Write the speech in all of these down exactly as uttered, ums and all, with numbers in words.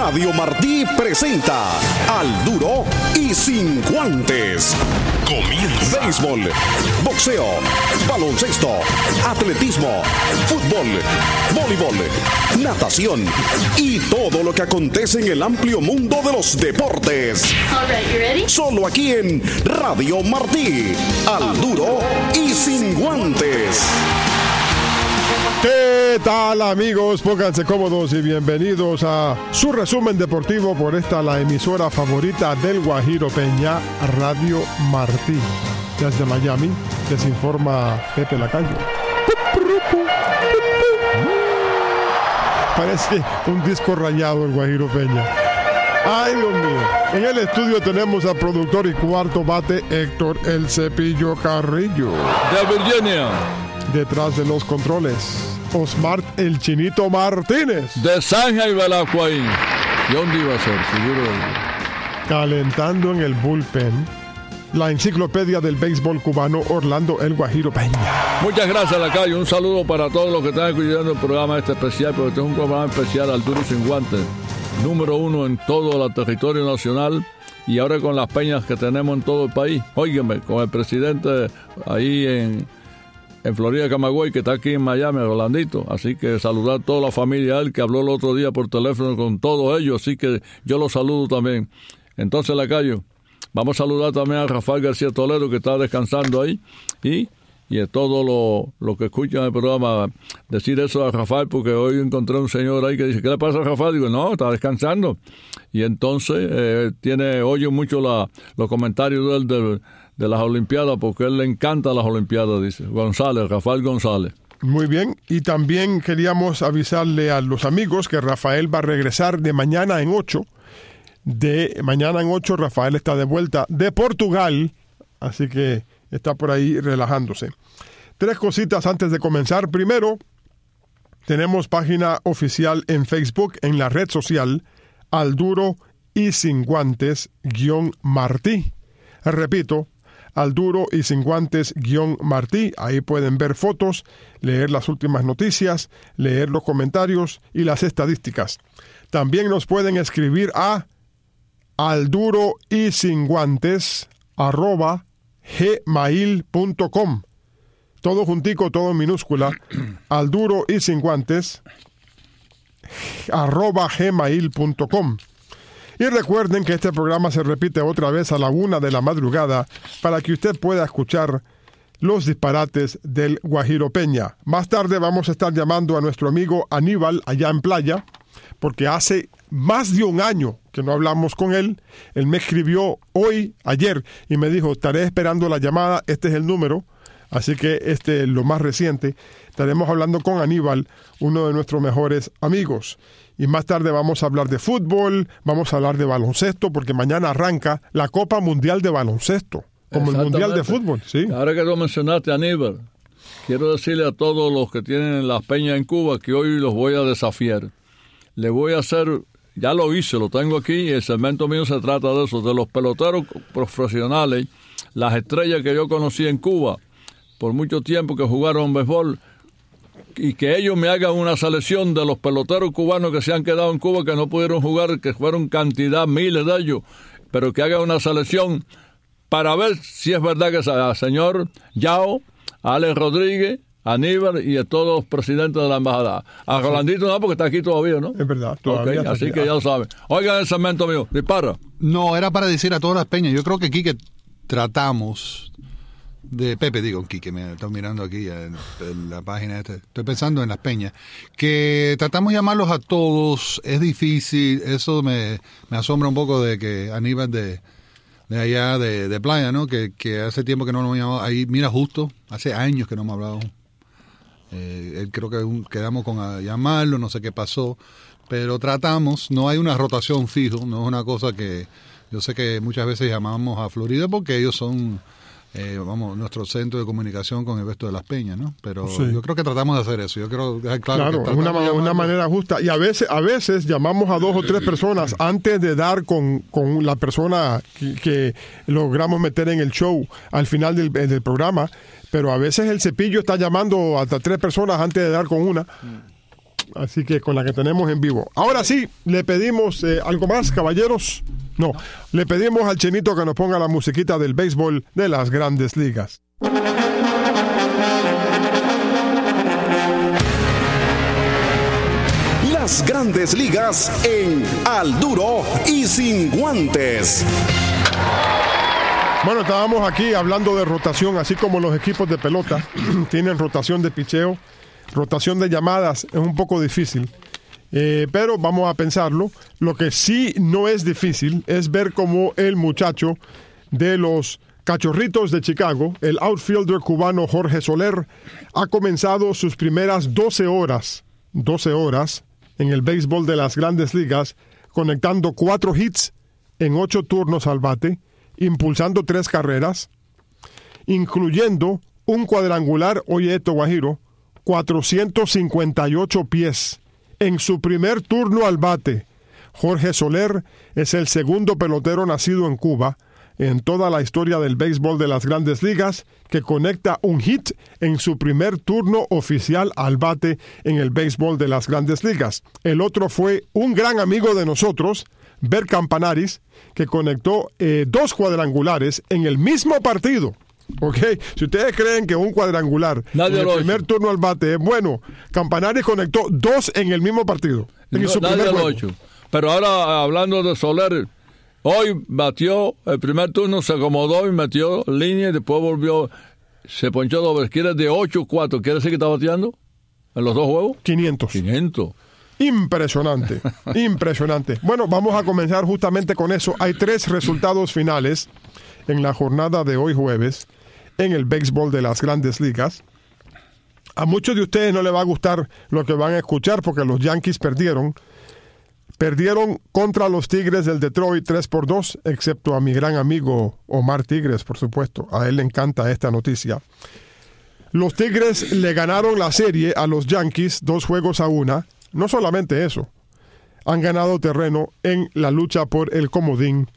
Radio Martí presenta Al Duro y Sin Guantes. Comienza. Béisbol, boxeo, baloncesto, atletismo, fútbol, voleibol, natación y todo lo que acontece en el amplio mundo de los deportes. All right, you ready? Solo aquí en Radio Martí. Al Duro y Sin Guantes. ¿Qué tal, amigos? Pónganse cómodos y bienvenidos a su resumen deportivo por esta, la emisora favorita del Guajiro Peña, Radio Martí. Desde Miami les informa Pepe Lacayo. Parece un disco rayado el Guajiro Peña. Ay, Dios mío. En el estudio tenemos al productor y cuarto bate Héctor El Cepillo Carrillo. De Virginia. Detrás de los controles, Osmar El Chinito Martínez. De Sanja y Balacuaí. ¿Y dónde iba a ser? Seguro. Calentando en el bullpen, la enciclopedia del béisbol cubano, Orlando El Guajiro Peña. Muchas gracias, Lacayo. Un saludo para todos los que están escuchando el programa este especial, porque este es un programa especial Al Duro y Sin Guantes. Número uno en todo el territorio nacional. Y ahora con las peñas que tenemos en todo el país. Óigame, con el presidente ahí en... en Florida, Camagüey, que está aquí en Miami, Orlandito. Así que saludar a toda la familia, él que habló el otro día por teléfono con todos ellos, así que yo los saludo también. Entonces, Lacayo, vamos a saludar también a Rafael García Toledo, que está descansando ahí, y, y a todos los lo que escuchan el programa, decir eso a Rafael, porque hoy encontré un señor ahí que dice, ¿qué le pasa a Rafael? Digo, no, está descansando. Y entonces, eh, tiene oye mucho la, los comentarios de él, del de las Olimpiadas, porque a él le encanta las Olimpiadas, dice González, Rafael González. Muy bien, y también queríamos avisarle a los amigos que Rafael va a regresar de mañana en ocho. De mañana en ocho, Rafael está de vuelta de Portugal, así que está por ahí relajándose. Tres cositas antes de comenzar. Primero, tenemos página oficial en Facebook, en la red social, Al Duro y Sin Guantes, guión Martí. Repito, Al Duro y Sin Guantes guión Martí. Ahí pueden ver fotos, leer las últimas noticias, leer los comentarios y las estadísticas. También nos pueden escribir a Al Duro y Sin Guantes arroba gmail punto com. Todo juntico, todo en minúscula. Al Duro y Sin Guantes arroba gmail punto com. Y recuerden que este programa se repite otra vez a la una de la madrugada para que usted pueda escuchar los disparates del Guajiro Peña. Más tarde vamos a estar llamando a nuestro amigo Aníbal allá en Playa, porque hace más de un año que no hablamos con él. Él me escribió hoy, ayer, y me dijo, estaré esperando la llamada, este es el número. Así que este es lo más reciente. Estaremos hablando con Aníbal, uno de nuestros mejores amigos. Y más tarde vamos a hablar de fútbol, vamos a hablar de baloncesto, porque mañana arranca la Copa Mundial de Baloncesto, como el Mundial de Fútbol. ¿Sí? Ahora que tú mencionaste a Aníbal, quiero decirle a todos los que tienen las peñas en Cuba que hoy los voy a desafiar. Le voy a hacer, ya lo hice, lo tengo aquí, y el segmento mío se trata de eso, de los peloteros profesionales, las estrellas que yo conocí en Cuba por mucho tiempo que jugaron béisbol, y que ellos me hagan una selección de los peloteros cubanos que se han quedado en Cuba, que no pudieron jugar, que fueron cantidad, miles de ellos, pero que hagan una selección para ver si es verdad que el señor Yao, Alex Rodríguez, Aníbal y a todos los presidentes de la embajada. A Rolandito no, porque está aquí todavía, ¿no? Es verdad, todavía. Okay, así que ya lo saben. Oigan el segmento mío, dispara. No, era para decir a todas las peñas, yo creo que aquí que tratamos... de Pepe, digo, Quique, me están mirando aquí en, en la página esta. Estoy pensando en las peñas, que tratamos de llamarlos a todos, es difícil, eso me, me asombra un poco de que Aníbal de, de allá de, de Playa, ¿no? Que, que hace tiempo que no nos hemos llamado, ahí, mira, justo, hace años que no hemos hablado. Eh, él creo que un, quedamos con a llamarlo, no sé qué pasó, pero tratamos, no hay una rotación fijo, no es una cosa que, yo sé que muchas veces llamamos a Florida porque ellos son... Eh, vamos, nuestro centro de comunicación con el resto de las peñas, ¿no? Pero sí, yo creo que tratamos de hacer eso. Yo quiero dejar claro, claro, que una, una manera justa. Y a veces, a veces llamamos a dos o tres personas antes de dar con, con la persona que, que logramos meter en el show al final del, del programa. Pero a veces el cepillo está llamando hasta tres personas antes de dar con una. Así que con la que tenemos en vivo. Ahora sí, le pedimos eh, algo más, caballeros. No, le pedimos al Chinito que nos ponga la musiquita del béisbol de las Grandes Ligas. Las Grandes Ligas en Al Duro y Sin Guantes. Bueno, estábamos aquí hablando de rotación, así como los equipos de pelota tienen rotación de picheo, rotación de llamadas, es un poco difícil, eh, pero vamos a pensarlo. Lo que sí no es difícil es ver cómo el muchacho de los Cachorritos de Chicago, el outfielder cubano Jorge Soler, ha comenzado sus primeras doce horas, doce horas en el béisbol de las Grandes Ligas, conectando cuatro hits en ocho turnos al bate, impulsando tres carreras, incluyendo un cuadrangular, oye esto, Guajiro, cuatrocientos cincuenta y ocho pies en su primer turno al bate. Jorge Soler es el segundo pelotero nacido en Cuba en toda la historia del béisbol de las Grandes Ligas que conecta un hit en su primer turno oficial al bate en el béisbol de las Grandes Ligas. El otro fue un gran amigo de nosotros, Bert Campanaris, que conectó eh, dos cuadrangulares en el mismo partido. ¿Ok? Si ustedes creen que un cuadrangular Nadie en el primer hecho. turno al bate es bueno, Campanaris conectó dos en el mismo partido. En no, su nadie primer lo juego. ha hecho. Pero ahora, hablando de Soler, hoy batió, el primer turno se acomodó y metió línea y después volvió, se ponchó doble. ¿Quiere de ocho cuatro? ¿Quiere decir que está bateando en los dos juegos? quinientos. quinientos. Impresionante, impresionante. Bueno, vamos a comenzar justamente con eso. Hay tres resultados finales en la jornada de hoy jueves en el béisbol de las Grandes Ligas. A muchos de ustedes no les va a gustar lo que van a escuchar porque los Yankees perdieron. Perdieron contra los Tigres del Detroit tres por dos, excepto a mi gran amigo Omar Tigres, por supuesto. A él le encanta esta noticia. Los Tigres le ganaron la serie a los Yankees dos juegos a una. No solamente eso, han ganado terreno en la lucha por el comodín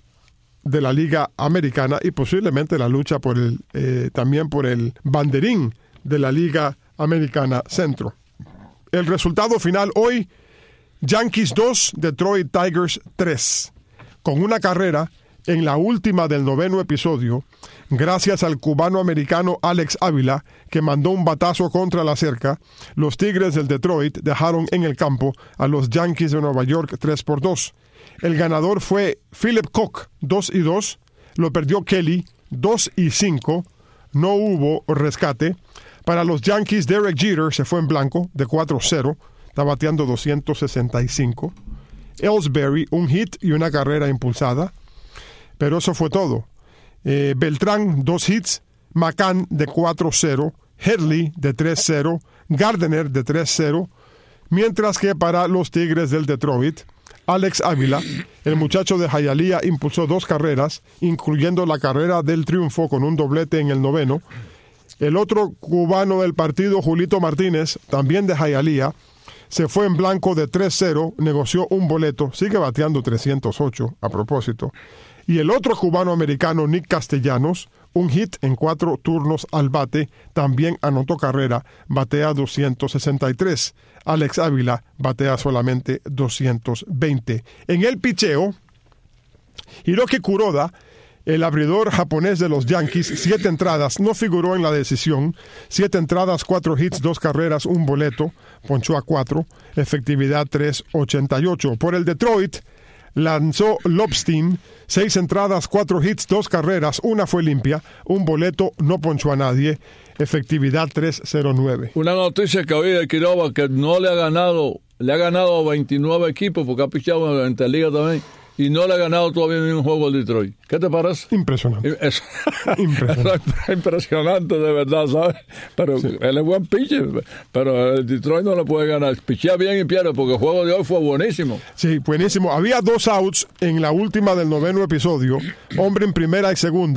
de la Liga Americana y posiblemente la lucha por el eh, también por el banderín de la Liga Americana Centro. El resultado final hoy, Yankees dos, Detroit Tigers tres, con una carrera en la última del noveno episodio, gracias al cubano-americano Alex Ávila, que mandó un batazo contra la cerca. Los Tigres del Detroit dejaron en el campo a los Yankees de Nueva York tres por dos. El ganador fue Philip Koch, dos y dos. Lo perdió Kelly, dos y cinco. No hubo rescate. Para los Yankees, Derek Jeter se fue en blanco, de cuatro cero. Está bateando doscientos sesenta y cinco. Ellsbury, un hit y una carrera impulsada. Pero eso fue todo. Eh, Beltrán, dos hits. McCann, de cuatro cero. Headley, de tres cero. Gardner, de tres cero. Mientras que para los Tigres del Detroit, Alex Ávila, el muchacho de Hialeah, impulsó dos carreras, incluyendo la carrera del triunfo con un doblete en el noveno. El otro cubano del partido, Julito Martínez, también de Hialeah, se fue en blanco de tres cero, negoció un boleto, sigue bateando trescientos ocho a propósito. Y el otro cubano-americano, Nick Castellanos, un hit en cuatro turnos al bate, también anotó carrera, batea doscientos sesenta y tres. Alex Ávila batea solamente doscientos veinte. En el picheo, Hiroki Kuroda, el abridor japonés de los Yankees, siete entradas, no figuró en la decisión. Siete entradas, cuatro hits, dos carreras, un boleto, ponchó a cuatro, efectividad tres ochenta y ocho. Por el Detroit, lanzó Lobstein, seis entradas, cuatro hits, dos carreras, una fue limpia, un boleto, no ponchó a nadie, efectividad tres cero nueve. Una noticia que oí de Quiroga que no le ha ganado, le ha ganado veintinueve equipos porque ha pichado en Interliga también y no le ha ganado todavía ni un juego al Detroit. ¿Qué te parece? Impresionante. Eso, Impresionante. eso es impresionante de verdad, ¿sabes? Pero sí, él es buen pitcher, pero el Detroit no le puede ganar. Pichea bien y pierde porque el juego de hoy fue buenísimo. Sí, buenísimo. Había dos outs en la última del noveno episodio, hombre en primera y segunda.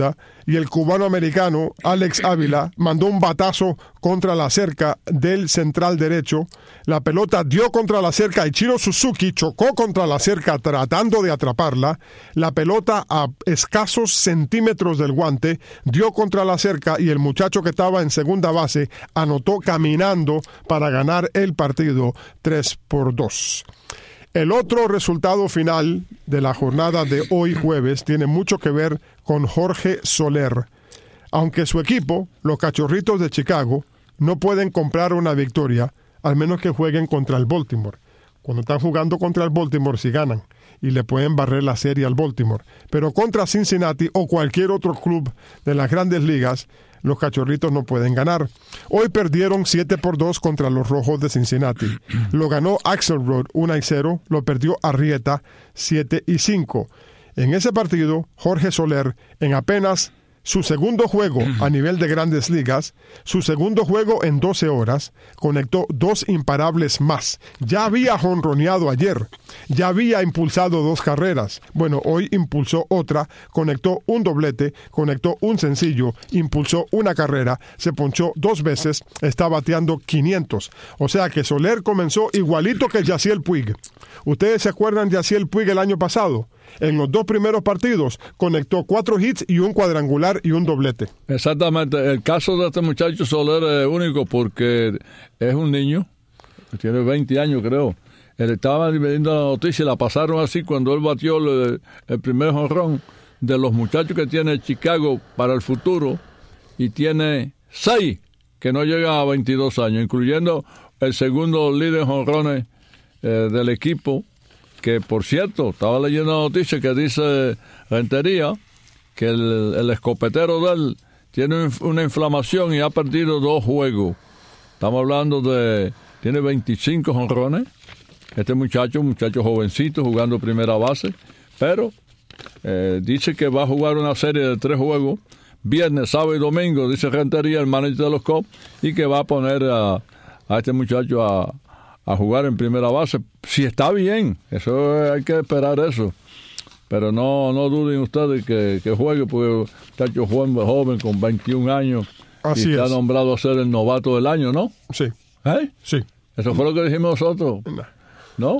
y el cubano-americano Alex Ávila mandó un batazo contra la cerca del central derecho. La pelota dio contra la cerca y Ichiro Suzuki chocó contra la cerca tratando de atraparla. La pelota a escasos centímetros del guante dio contra la cerca y el muchacho que estaba en segunda base anotó caminando para ganar el partido tres por dos. El otro resultado final de la jornada de hoy jueves tiene mucho que ver con Jorge Soler. Aunque su equipo, los Cachorritos de Chicago, no pueden comprar una victoria, al menos que jueguen contra el Baltimore. Cuando están jugando contra el Baltimore, sí ganan y le pueden barrer la serie al Baltimore. Pero contra Cincinnati o cualquier otro club de las grandes ligas, los Cachorritos no pueden ganar. Hoy perdieron siete por dos contra los Rojos de Cincinnati. Lo ganó Axelrod uno a cero, lo perdió Arrieta siete y cinco. En ese partido, Jorge Soler, en apenas su segundo juego a nivel de grandes ligas, su segundo juego en doce horas, conectó dos imparables más. Ya había jonroneado ayer, ya había impulsado dos carreras. Bueno, hoy impulsó otra, conectó un doblete, conectó un sencillo, impulsó una carrera, se ponchó dos veces, está bateando quinientos. O sea que Soler comenzó igualito que Yasiel Puig. ¿Ustedes se acuerdan de Yasiel Puig el año pasado? En los dos primeros partidos conectó cuatro hits y un cuadrangular y un doblete. Exactamente. El caso de este muchacho Soler es único porque es un niño, tiene veinte años creo. Él estaba viendo la noticia y la pasaron así cuando él batió el, el primer jonrón de los muchachos que tiene Chicago para el futuro, y tiene seis que no llegan a veintidós años, incluyendo el segundo líder en jonrones eh, del equipo, que por cierto, estaba leyendo la noticia que dice Rentería que el, el escopetero de él tiene una inflamación y ha perdido dos juegos. Estamos hablando de, tiene veinticinco jonrones, este muchacho, un muchacho jovencito jugando primera base, pero eh, dice que va a jugar una serie de tres juegos, viernes, sábado y domingo, dice Rentería, el manager de los Cubs, y que va a poner a, a este muchacho a a jugar en primera base, si está bien, eso hay que esperar eso, pero no no duden ustedes que, que juegue, porque muchacho joven, joven con veintiún años. Así y está es. Nombrado a ser el novato del año, ¿no? Sí. ¿Eh? Sí. Eso fue lo que dijimos nosotros, ¿no?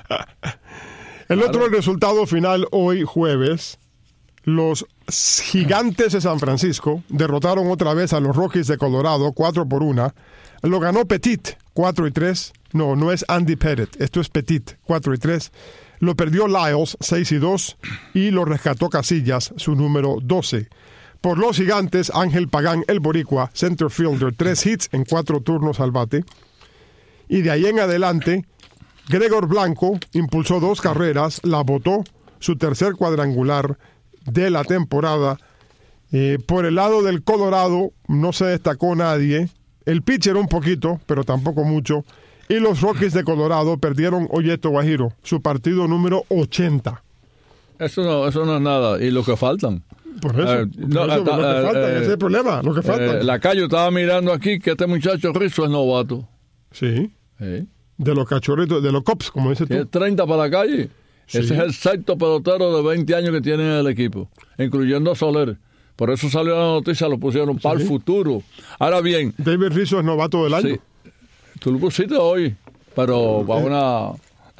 El claro. Otro resultado final hoy jueves, los Gigantes de San Francisco derrotaron otra vez a los Rockies de Colorado cuatro por una. Lo ganó Petit cuatro y tres. No, no es Andy Pettit, esto es Petit, cuatro y tres. Lo perdió Lyles, seis y dos, y lo rescató Casillas, su número doce. Por los Gigantes, Ángel Pagán, el boricua, center fielder, tres hits en cuatro turnos al bate. Y de ahí en adelante, Gregor Blanco impulsó dos carreras, la botó, su tercer cuadrangular de la temporada. Eh, por el lado del Colorado, no se destacó nadie. El pitcher un poquito, pero tampoco mucho. Y los Rockies de Colorado perdieron, oye, Guajiro, su partido número ochenta. Eso no, eso no es nada. ¿Y lo que faltan? Por eso, eh, no, por eso uh, lo que faltan, uh, ese es el problema, lo que faltan. Eh, la calle estaba mirando aquí que este muchacho Rizzo es novato. Sí. sí. De los cachorritos, de los Cubs, como dices tú. Es treinta para la calle. Sí. Ese es el sexto pelotero de veinte años que tiene en el equipo, incluyendo a Soler. Por eso salió la noticia, lo pusieron para sí. el futuro. Ahora bien... David Rizzo es novato del año. Sí. Tú lo pusiste hoy, pero para una...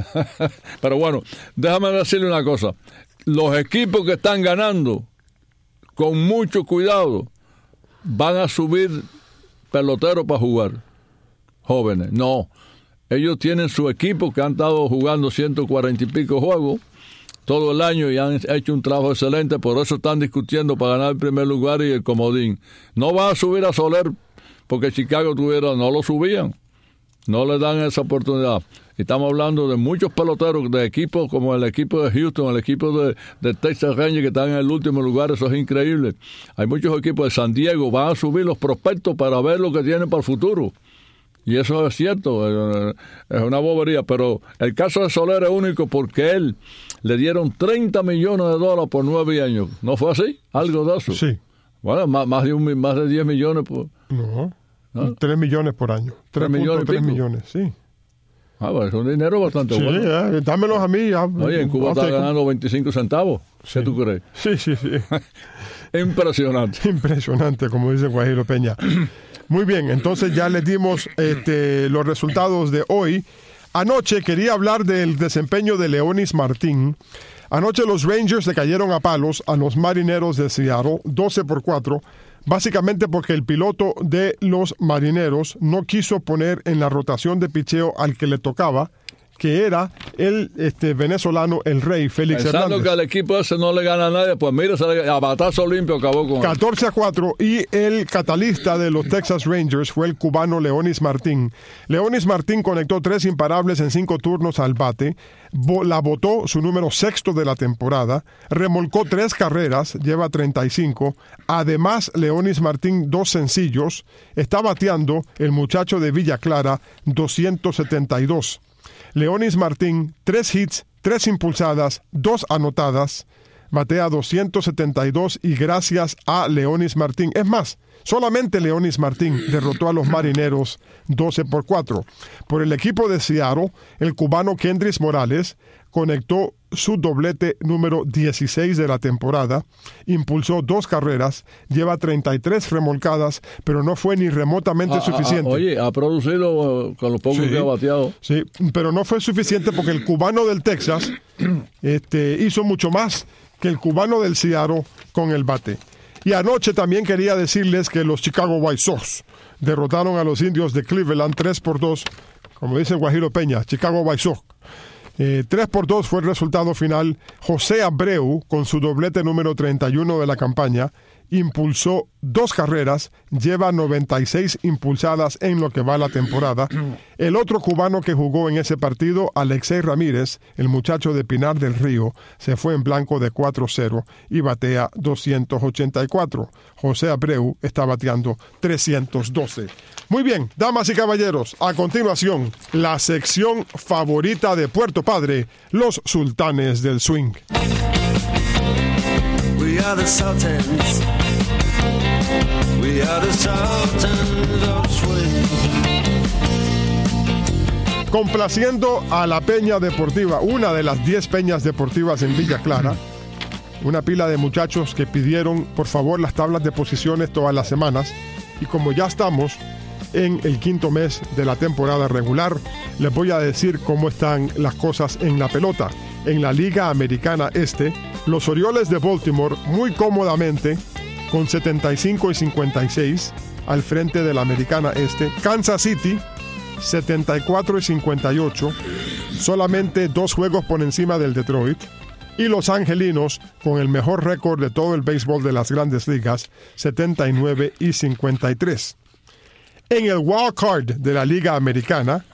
pero bueno, déjame decirle una cosa. Los equipos que están ganando, con mucho cuidado, van a subir peloteros para jugar. Jóvenes, no. Ellos tienen su equipo que han estado jugando ciento cuarenta y pico juegos todo el año y han hecho un trabajo excelente, por eso están discutiendo para ganar el primer lugar y el comodín. No van a subir a Soler porque Chicago tuviera, no lo subían. No le dan esa oportunidad. Estamos hablando de muchos peloteros de equipos como el equipo de Houston, el equipo de, de Texas Rangers que están en el último lugar. Eso es increíble. Hay muchos equipos de San Diego. Van a subir los prospectos para ver lo que tienen para el futuro. Y eso es cierto. Es una bobería. Pero el caso de Soler es único porque él le dieron treinta millones de dólares por nueve años. ¿No fue así? Algo de eso. Sí. Bueno, más, más, de, un, más de diez millones por... No. ¿No? Tres millones por año. Tres millones, tres millones, sí. Ah, bueno, es un dinero bastante sí, bueno. Sí, eh, dámelos a mí. Ya. Oye, en Cuba está ganando veinticinco centavos. ¿Qué sí. tú crees? Sí, sí, sí. Impresionante. Impresionante, como dice Guajiro Peña. Muy bien, entonces ya les dimos este, los resultados de hoy. Anoche quería hablar del desempeño de Leonis Martín. Anoche los Rangers le cayeron a palos a los Marineros de Seattle, doce por cuatro, básicamente porque el piloto de los Marineros no quiso poner en la rotación de picheo al que le tocaba, que era el este, venezolano, el Rey, Félix Pensando Hernández. que al equipo ese no le gana a nadie, pues mira, sale a batazo limpio acabó con catorce a cuatro, y el catalista de los Texas Rangers fue el cubano Leonis Martín. Leonis Martín conectó tres imparables en cinco turnos al bate, bo- la botó su número sexto de la temporada, remolcó tres carreras, lleva treinta y cinco. Además, Leonis Martín dos sencillos, está bateando el muchacho de Villa Clara doscientos setenta y dos. Leonis Martín, tres hits, tres impulsadas, dos anotadas, batea doscientos setenta y dos, y gracias a Leonis Martín, es más, solamente Leonis Martín derrotó a los Marineros doce por cuatro. Por el equipo de Seattle, el cubano Kendrys Morales conectó su doblete número dieciséis de la temporada, impulsó dos carreras, lleva treinta y tres remolcadas, pero no fue ni remotamente Ah, suficiente. ah, oye, ha producido uh, con lo poco Sí. que ha bateado. Sí, pero no fue suficiente porque el cubano del Texas este, hizo mucho más que el cubano del Seattle con el bate. Y anoche también quería decirles que los Chicago White Sox derrotaron a los Indios de Cleveland tres por dos, como dice Guajiro Peña, Chicago White Sox. Eh, tres por dos fue el resultado final. José Abreu, con su doblete número treinta y uno de la campaña, impulsó dos carreras, lleva noventa y seis impulsadas en lo que va la temporada. El otro cubano que jugó en ese partido, Alexei Ramírez, el muchacho de Pinar del Río, se fue en blanco de cuatro cero y batea doscientos ochenta y cuatro. José Abreu está bateando trescientos doce. Muy bien, damas y caballeros, a continuación, la sección favorita de Puerto Padre, los Sultanes del Swing. We are the Sultans. We are the Sultans of Swing. Complaciendo a la Peña Deportiva, una de las diez peñas deportivas en Villa Clara, una pila de muchachos que pidieron por favor las tablas de posiciones todas las semanas, y como ya estamos en el quinto mes de la temporada regular, les voy a decir cómo están las cosas en la pelota. En la Liga Americana Este, los Orioles de Baltimore muy cómodamente con setenta y cinco y cincuenta y seis al frente de la Americana Este. Kansas City setenta y cuatro y cincuenta y ocho, solamente dos juegos por encima del Detroit. Y los Angelinos, con el mejor récord de todo el béisbol de las Grandes Ligas, setenta y nueve y cincuenta y tres. En el wild card de la Liga Americana,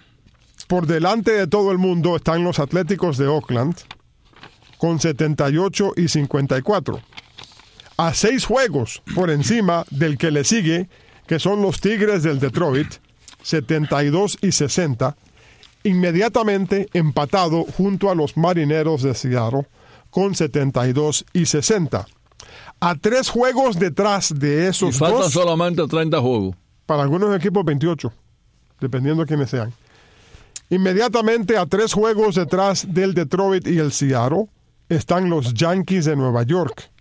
por delante de todo el mundo están los Atléticos de Oakland con setenta y ocho y cincuenta y cuatro. A seis juegos por encima del que le sigue, que son los Tigres del Detroit, setenta y dos y sesenta. Inmediatamente empatado junto a los Marineros de Seattle con setenta y dos y sesenta. A tres juegos detrás de Y esos faltan dos, solamente treinta juegos. para algunos equipos veintiocho, dependiendo de quiénes sean. Inmediatamente a tres juegos detrás del Detroit y el Seattle están los Yankees de Nueva York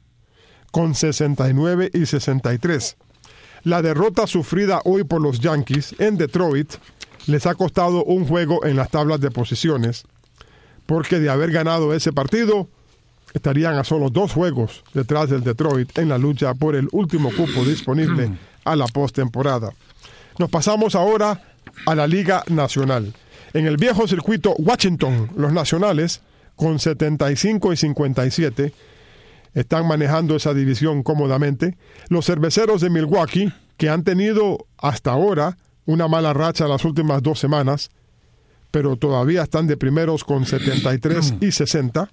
con sesenta y nueve y sesenta y tres. La derrota sufrida hoy por los Yankees en Detroit les ha costado un juego en las tablas de posiciones, porque de haber ganado ese partido estarían a solo dos juegos detrás del Detroit en la lucha por el último cupo disponible a la postemporada. Nos pasamos ahora a la Liga Nacional. En el viejo circuito Washington, los Nacionales, con setenta y cinco y cincuenta y siete, están manejando esa división cómodamente. Los Cerveceros de Milwaukee, que han tenido hasta ahora una mala racha las últimas dos semanas, pero todavía están de primeros con setenta y tres y sesenta.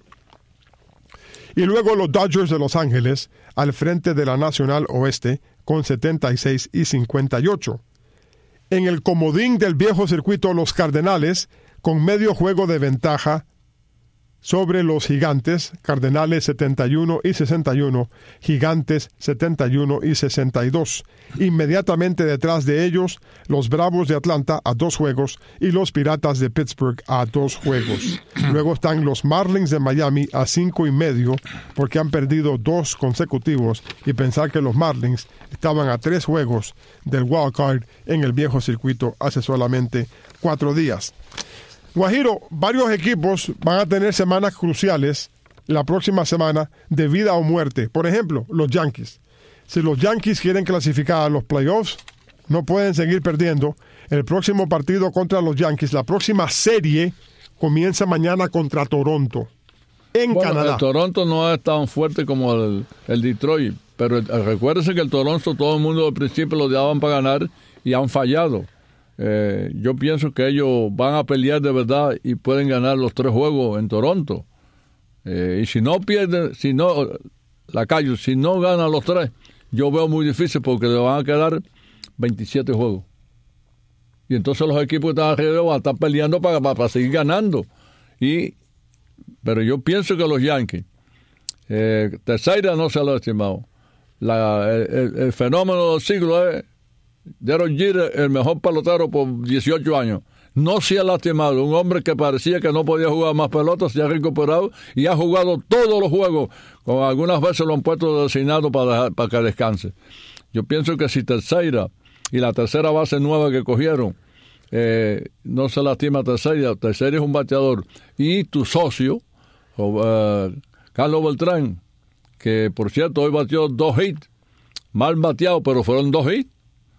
Y luego los Dodgers de Los Ángeles, al frente de la Nacional Oeste, con setenta y seis y cincuenta y ocho. En el comodín del viejo circuito, los Cardenales, con medio juego de ventaja sobre los Gigantes, Cardenales setenta y uno y sesenta y uno, Gigantes setenta y uno y sesenta y dos. Inmediatamente detrás de ellos, los Bravos de Atlanta a dos juegos y los Piratas de Pittsburgh a dos juegos. Luego están los Marlins de Miami a cinco y medio porque han perdido dos consecutivos, y pensar que los Marlins estaban a tres juegos del wild card en el viejo circuito hace solamente cuatro días. Guajiro, varios equipos van a tener semanas cruciales la próxima semana de vida o muerte. Por ejemplo, los Yankees. Si los Yankees quieren clasificar a los playoffs, no pueden seguir perdiendo. El próximo partido contra los Yankees, la próxima serie, comienza mañana contra Toronto, en bueno, Canadá. El Toronto no es tan fuerte como el, el Detroit, pero el, recuérdese que el Toronto todo el mundo al principio lo daban para ganar y han fallado. Eh, yo pienso que ellos van a pelear de verdad y pueden ganar los tres juegos en Toronto. Eh, y si no pierden, si no, la calle, si no ganan los tres, yo veo muy difícil porque le van a quedar veintisiete juegos. Y entonces los equipos que están alrededor van a estar peleando para, para, para seguir ganando. Y, pero yo pienso que los Yankees, eh, Teixeira no se lo ha estimado. La, el, el, el fenómeno del siglo es Derek Jeter, el mejor pelotero por dieciocho años. No se ha lastimado. Un hombre que parecía que no podía jugar más pelotas se ha recuperado y ha jugado todos los juegos. Con algunas veces lo han puesto designado para, dejar, para que descanse. Yo pienso que si Teixeira y la tercera base nueva que cogieron eh, no se lastima Teixeira, Teixeira es un bateador. Y tu socio, uh, Carlos Beltrán, que por cierto hoy batió dos hits, mal bateado, pero fueron dos hits.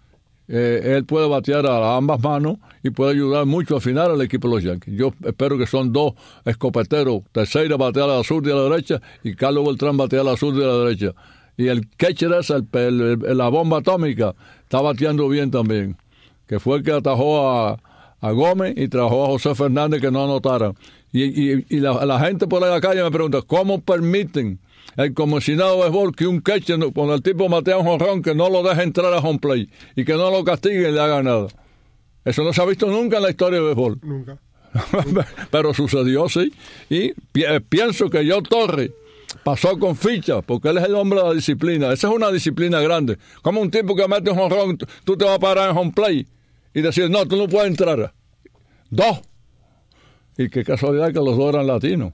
Eh, él puede batear a ambas manos y puede ayudar mucho al final al equipo de los Yankees. Yo espero que son dos escopeteros. Teixeira batea a la sur y a la derecha y Carlos Beltrán batea a la sur y a la derecha. Y el catcher es el, el, el, la bomba atómica, está bateando bien también, que fue el que atajó a, a Gómez y trajo a José Fernández que no anotara. Y, y, y la, la gente por ahí en la calle me pregunta, ¿cómo permiten el comisionado de béisbol que un catcher, cuando el tipo matea un jonrón, que no lo deje entrar a home play y que no lo castigue y le haga nada? Eso no se ha visto nunca en la historia de béisbol. Nunca. Pero sucedió, sí. Y pi- pienso que Joe Torre pasó con ficha, porque él es el hombre de la disciplina. Esa es una disciplina grande. Como un tipo que mete un jonrón, tú te vas a parar en home play y decir, no, tú no puedes entrar. Dos. Y qué casualidad que los dos eran latinos.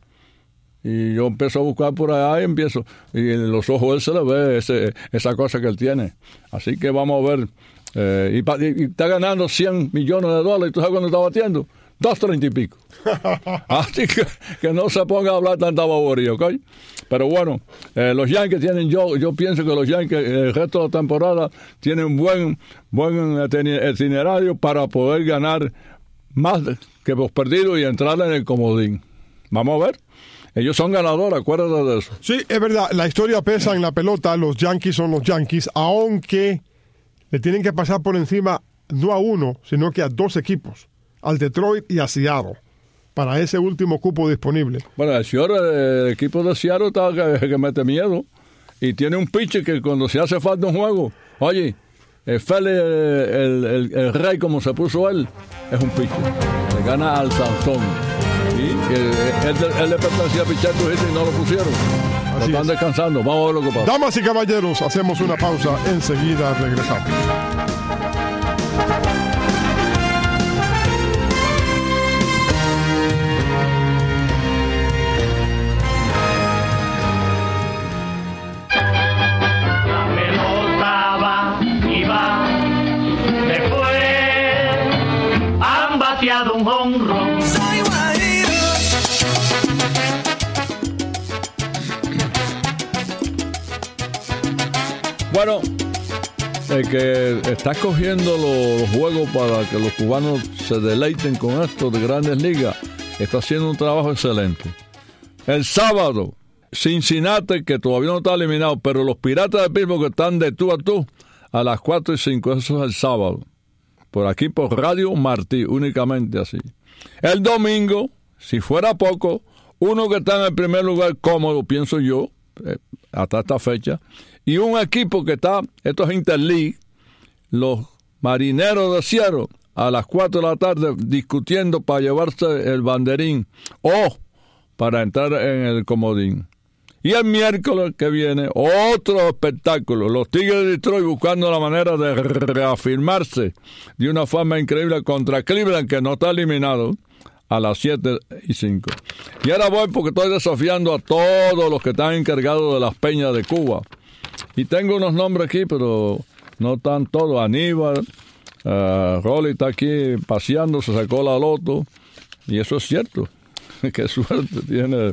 Y yo empiezo a buscar por allá y empiezo, y en los ojos de él se le ve ese, esa cosa que él tiene. Así que vamos a ver. Eh, y, y, y está ganando cien millones de dólares. ¿Tú sabes cuándo está batiendo? Dos treinta y pico. Así que, que no se ponga a hablar tanta bobería, ¿ok? Pero bueno, eh, los Yankees tienen, yo yo pienso que los Yankees el resto de la temporada tienen un buen, buen itinerario para poder ganar más que los perdidos y entrar en el comodín. Vamos a ver. Ellos son ganadores, acuérdate de eso. Sí, es verdad, la historia pesa en la pelota, los Yankees son los Yankees, aunque le tienen que pasar por encima no a uno, sino que a dos equipos, al Detroit y a Seattle, para ese último cupo disponible. Bueno, el, señor, el equipo de Seattle está que, que mete miedo, y tiene un pitcher que cuando se hace falta un juego, oye, el Fele, el, el, el rey como se puso él, es un pitcher, le gana al Sansón. Sí, que él, él le pertenecía a pichar tu y no lo pusieron. Así lo están es. Descansando. Vamos a ver lo que pasa. Damas y caballeros, hacemos una pausa. Enseguida regresamos. La pelota va y va. Después han bateado un jonrón. Bueno, el que está escogiendo los, los juegos para que los cubanos se deleiten con esto de Grandes Ligas, está haciendo un trabajo excelente. El sábado, Cincinnati, que todavía no está eliminado, pero los Piratas de Pittsburgh que están de tú a tú, a las cuatro y cinco, eso es el sábado. Por aquí, por Radio Martí, únicamente así. El domingo, si fuera poco, uno que está en el primer lugar cómodo, pienso yo, eh, hasta esta fecha, y un equipo que está, esto es Interleague, los Marineros de Seattle, a las cuatro de la tarde discutiendo para llevarse el banderín o para entrar en el comodín. Y el miércoles que viene, otro espectáculo. Los Tigres de Detroit buscando la manera de reafirmarse de una forma increíble contra Cleveland, que no está eliminado, a las siete y cinco. Y ahora voy porque estoy desafiando a todos los que están encargados de las peñas de Cuba. Y tengo unos nombres aquí, pero no están todos. Aníbal, uh, Rolly está aquí paseando, se sacó la loto. Y eso es cierto. Qué suerte tiene...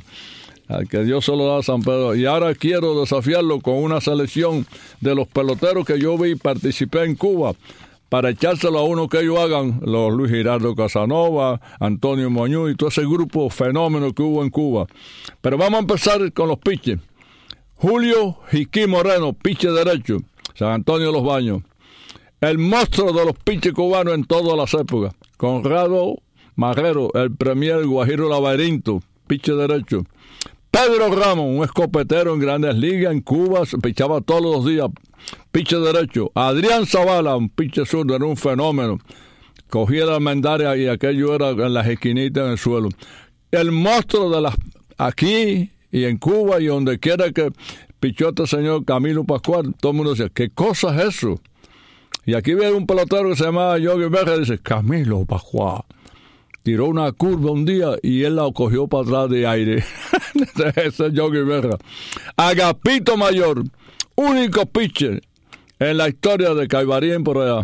que Dios se lo da a San Pedro. Y ahora quiero desafiarlo con una selección de los peloteros que yo vi y participé en Cuba, para echárselo a uno que ellos hagan, los Luis Giraldo Casanova, Antonio Muñoz y todo ese grupo fenómeno que hubo en Cuba. Pero vamos a empezar con los pitches. Julio Jiquí Moreno, pitcher derecho, San Antonio de los Baños. El monstruo de los pitches cubanos en todas las épocas. Conrado Marrero, el premier Guajiro Laberinto, pitcher derecho. Pedro Ramos, un escopetero en Grandes Ligas, en Cuba, se pichaba todos los días, pitcher derecho. Adrián Zavala, un pitcher zurdo, era un fenómeno. Cogía la almendaria y aquello era en las esquinitas en el suelo. El monstruo de las aquí y en Cuba y donde quiera que pichó este señor Camilo Pascual, todo el mundo decía, ¿qué cosa es eso? Y aquí viene un pelotero que se llamaba Yogi Berra y dice, Camilo Pascual. Tiró una curva un día y él la cogió para atrás de aire. Ese es Yogi Berra. Agapito Mayor, único pitcher en la historia de Caibarín por allá,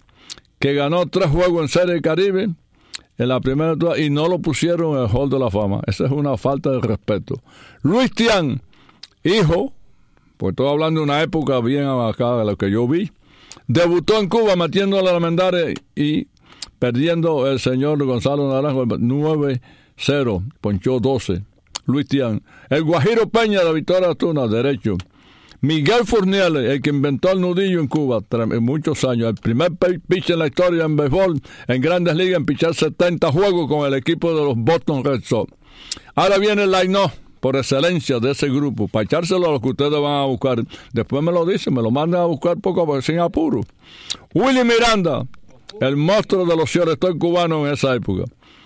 que ganó tres juegos en Serie Caribe en la primera y no lo pusieron en el Hall de la Fama. Esa es una falta de respeto. Luis Tian, hijo, pues estoy hablando de una época bien acá de lo que yo vi, debutó en Cuba metiendo a la almendaria y perdiendo el señor Gonzalo Naranjo nueve cero, ponchó doce. Luis Tian. El Guajiro Peña de Victoria Tuna, derecho. Miguel Furniele, el que inventó el nudillo en Cuba, en muchos años. El primer pitcher en la historia en béisbol, en Grandes Ligas, en pichar setenta juegos con el equipo de los Boston Red Sox. Ahora viene el line-up por excelencia de ese grupo, para echárselo a los que ustedes van a buscar. Después me lo dicen, me lo mandan a buscar poco a poco, sin apuro. Willy Miranda, el monstruo de los shortstop cubanos en esa época.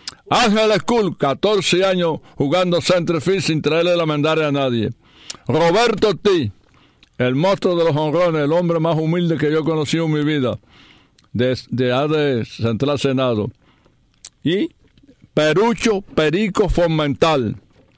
Ángel Skull, catorce años jugando centerfield sin traerle la almendaria a nadie. Roberto Ortiz, el monstruo de los jonrones, el hombre más humilde que yo he conocido en mi vida, de, de A D Central Senado. Y Perucho Perico Formental,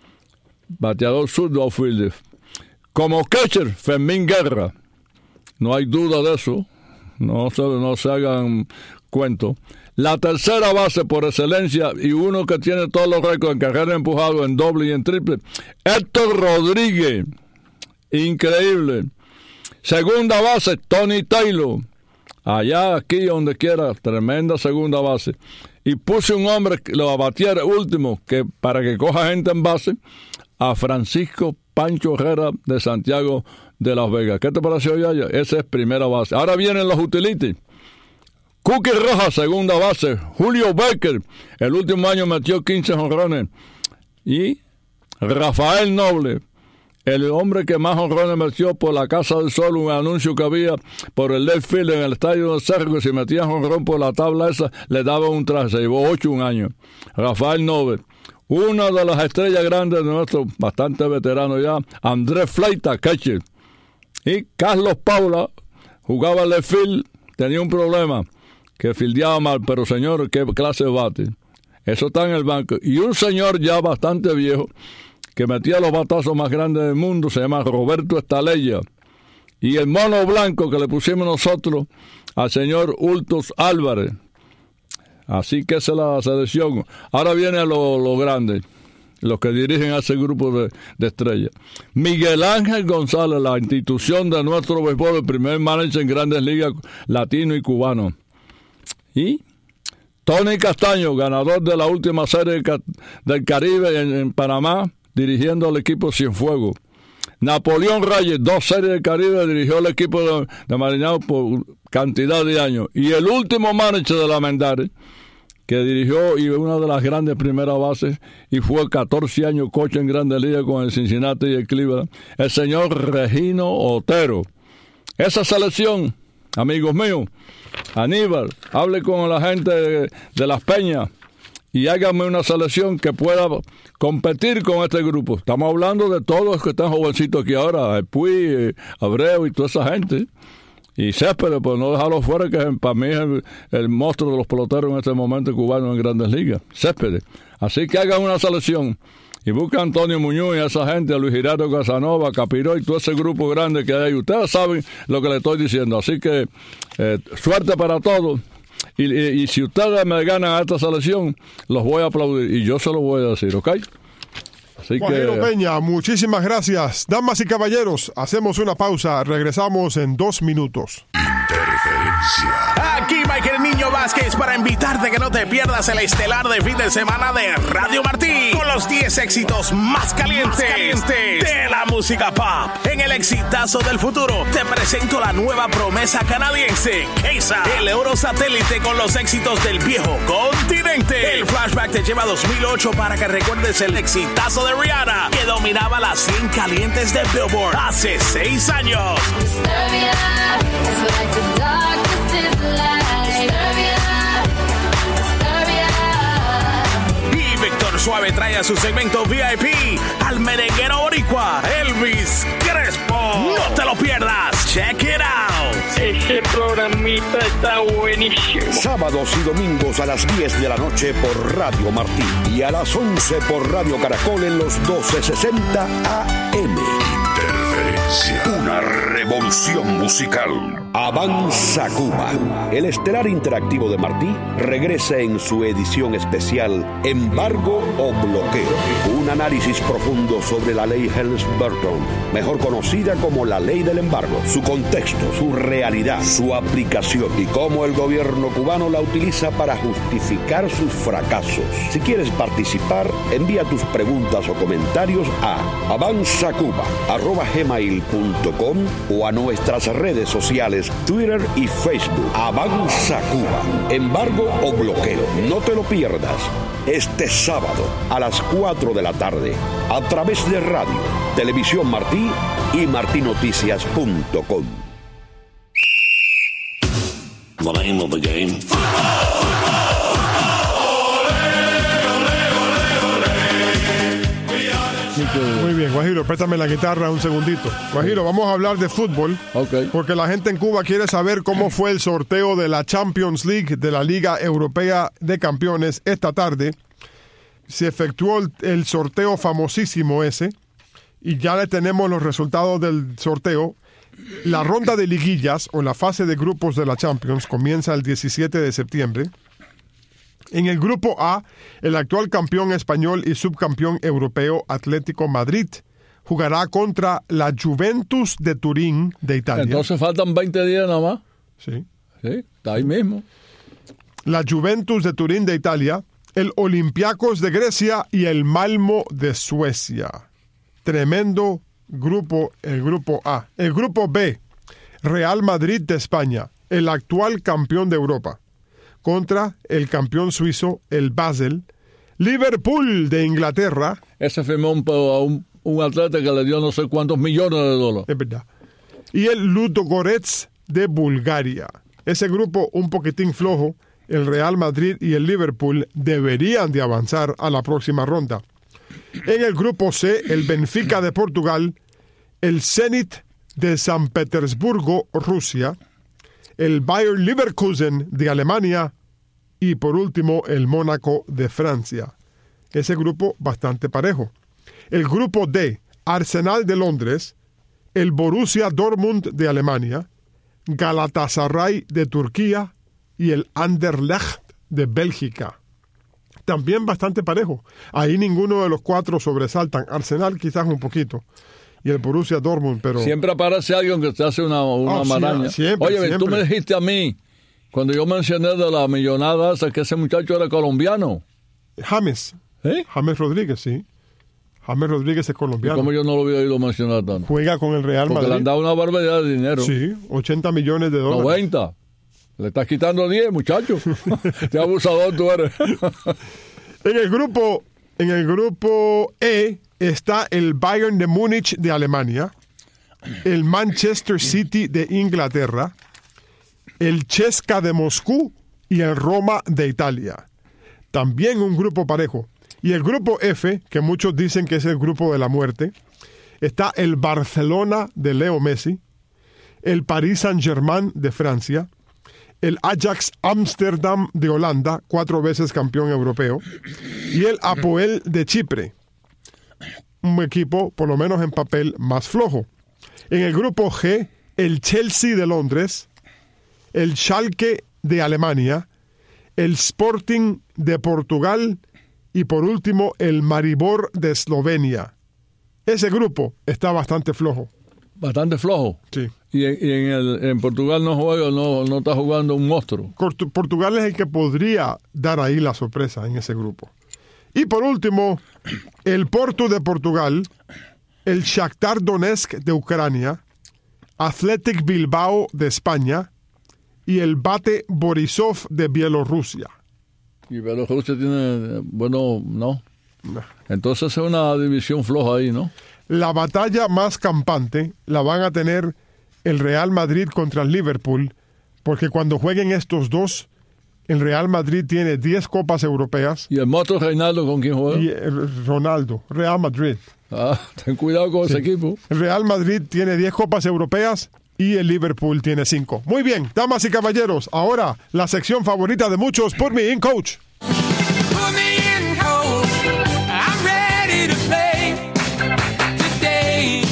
bateador zurdo outfielder. Como catcher, Fermín Guerra. No hay duda de eso. No se, no se hagan cuentos. La tercera base por excelencia y uno que tiene todos los récords en carrera empujado en doble y en triple, Héctor Rodríguez. Increíble. Segunda base, Tony Taylor. Allá, aquí, donde quiera, tremenda segunda base. Y puse un hombre que lo abatiera último, que para que coja gente en base, a Francisco Pancho Herrera de Santiago de Las Vegas. ¿Qué te pareció, Yaya? Esa es primera base. Ahora vienen los utilities. Cookie Rojas, segunda base. Julio Becker, el último año metió quince jonrones. Y Rafael Noble, el hombre que más jonrones metió por la Casa del Sol, un anuncio que había por el left field en el estadio del Cerro, que si metía jonrón por la tabla esa, le daba un traje. Se llevó ocho un año. Rafael Noble. Una de las estrellas grandes de nuestro, bastante veterano ya, Andrés Fleita, catcher. Y Carlos Paula jugaba left field, tenía un problema, que fildeaba mal, pero señor, qué clase de bate. Eso está en el banco. Y un señor ya bastante viejo, que metía los batazos más grandes del mundo, se llama Roberto Estalella. Y el mono blanco que le pusimos nosotros al señor Hultos Álvarez. Así que esa es la selección. Ahora viene lo, lo grande, los que dirigen a ese grupo de, de estrellas. Miguel Ángel González, la institución de nuestro béisbol, el primer manager en Grandes Ligas latino y cubano. Y Tony Castaño, ganador de la última serie del Caribe en, en Panamá, dirigiendo al equipo Cienfuegos. Napoleón Reyes, dos series del Caribe, dirigió al equipo de, de Marineados por cantidad de años. Y el último manager de la Mendare, que dirigió y una de las grandes primeras bases, y fue catorce años coach en Grandes Ligas con el Cincinnati y el Cleveland, el señor Regino Otero. Esa selección, amigos míos, Aníbal, hable con la gente de, de Las Peñas y háganme una selección que pueda competir con este grupo. Estamos hablando de todos los que están jovencitos aquí ahora, el Puy, Abreu y toda esa gente. Y Céspedes, pues no dejarlo fuera, que para mí es el, el monstruo de los peloteros en este momento cubano en Grandes Ligas. Céspedes. Así que hagan una selección y busca a Antonio Muñoz y a esa gente, a Luis Girardo Casanova, a Capiró y todo ese grupo grande que hay ahí. Ustedes saben lo que le estoy diciendo. Así que eh, suerte para todos. Y, y, y si ustedes me ganan a esta selección, los voy a aplaudir. Y yo se lo voy a decir, ¿ok? Así Guajiro que... Peña, muchísimas gracias. Damas y caballeros, hacemos una pausa. Regresamos en dos minutos. Aquí Michael Niño Vázquez para invitarte que no te pierdas el estelar de fin de semana de Radio Martí con los diez éxitos más calientes, más calientes de la música pop. En el exitazo del futuro te presento la nueva promesa canadiense, Keisa, el Eurosatélite con los éxitos del viejo continente. El flashback te lleva a dos mil ocho para que recuerdes el exitazo de Rihanna que dominaba las cien calientes de Billboard hace seis años. Y Víctor Suave trae a su segmento V I P al merenguero boricua Elvis Crespo. No te lo pierdas. Check it out. Ese programita está buenísimo. Sábados y domingos a las diez de la noche por Radio Martí y a las once por Radio Caracol en los doce sesenta A M. Una revolución musical. Avanza Cuba. El estelar interactivo de Martí regresa en su edición especial Embargo o Bloqueo. Un análisis profundo sobre la ley Helms-Burton, mejor conocida como la ley del embargo, su contexto, su realidad, su aplicación y cómo el gobierno cubano la utiliza para justificar sus fracasos. Si quieres participar, envía tus preguntas o comentarios a avanzacuba arroba gmail punto com o a nuestras redes sociales Twitter y Facebook. Avanza Cuba, embargo o bloqueo. No te lo pierdas este sábado a las cuatro de la tarde a través de radio, Televisión Martí y martinoticias punto com. The name of the game. Muy bien, Guajiro, préstame la guitarra un segundito. Guajiro, vamos a hablar de fútbol. Okay. Porque la gente en Cuba quiere saber cómo fue el sorteo de la Champions League de la Liga Europea de Campeones esta tarde. Se efectuó el, el sorteo famosísimo ese y ya le tenemos los resultados del sorteo. La ronda de liguillas o la fase de grupos de la Champions comienza el diecisiete de septiembre. En el grupo A, el actual campeón español y subcampeón europeo Atlético Madrid jugará contra la Juventus de Turín de Italia. Entonces faltan veinte días nada más. Sí. Sí, está ahí mismo. La Juventus de Turín de Italia, el Olympiacos de Grecia y el Malmo de Suecia. Tremendo grupo, el grupo A. El grupo B, Real Madrid de España, el actual campeón de Europa, contra el campeón suizo, el Basel. Liverpool de Inglaterra. Ese firmó un, un, un atleta que le dio no sé cuántos millones de dólares. Es verdad. Y el Ludogorets de Bulgaria. Ese grupo un poquitín flojo. El Real Madrid y el Liverpool deberían de avanzar a la próxima ronda. En el grupo C, el Benfica de Portugal, el Zenit de San Petersburgo, Rusia, el Bayer Leverkusen de Alemania y por último el Mónaco de Francia. Ese grupo bastante parejo. El grupo D, Arsenal de Londres, el Borussia Dortmund de Alemania, Galatasaray de Turquía y el Anderlecht de Bélgica. También bastante parejo. Ahí ninguno de los cuatro sobresaltan. Arsenal quizás un poquito. Y el Borussia Dortmund, pero... Siempre aparece alguien que te hace una, una oh, maraña. Sí, siempre, Oye, siempre. tú me dijiste a mí, cuando yo mencioné de la millonada esa, que ese muchacho era colombiano. James. ¿Eh? James Rodríguez, sí. James Rodríguez es colombiano. ¿Cómo yo no lo había oído mencionar tanto? Juega con el Real Porque Madrid. le han dado una barbaridad de dinero. Sí, ochenta millones de dólares. noventa. Le estás quitando diez, muchacho. Qué abusador tú eres. En el grupo, en el grupo E está el Bayern de Múnich de Alemania, el Manchester City de Inglaterra, el Chesca de Moscú y el Roma de Italia. También un grupo parejo. Y el grupo F, que muchos dicen que es el grupo de la muerte, está el Barcelona de Leo Messi, el Paris Saint-Germain de Francia, el Ajax Amsterdam de Holanda, cuatro veces campeón europeo, y el Apoel de Chipre, un equipo, por lo menos en papel, más flojo. En el grupo G, el Chelsea de Londres, el Schalke de Alemania, el Sporting de Portugal y por último el Maribor de Eslovenia. Ese grupo está bastante flojo. Bastante flojo. Sí. Y en, y en, el, en Portugal no juega, no, no está jugando un monstruo. Portugal es el que podría dar ahí la sorpresa en ese grupo. Y por último, el Porto de Portugal, el Shakhtar Donetsk de Ucrania, Athletic Bilbao de España y el Bate Borisov de Bielorrusia. Y Bielorrusia tiene, bueno, no. Entonces es una división floja ahí, ¿no? La batalla más campante la van a tener el Real Madrid contra el Liverpool, porque cuando jueguen estos dos, el Real Madrid tiene diez copas europeas. ¿Y el Moto Reinaldo con quién juega? Y el Ronaldo, Real Madrid. Ah, ten cuidado con sí. ese equipo. El Real Madrid tiene diez copas europeas y el Liverpool tiene cinco. Muy bien, damas y caballeros, ahora la sección favorita de muchos, Put Me In Coach. Put me in, coach. I'm ready to play today.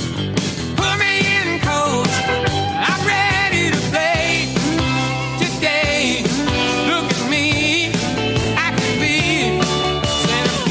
Put me in, coach. I'm ready to play today. Look at me, I can be center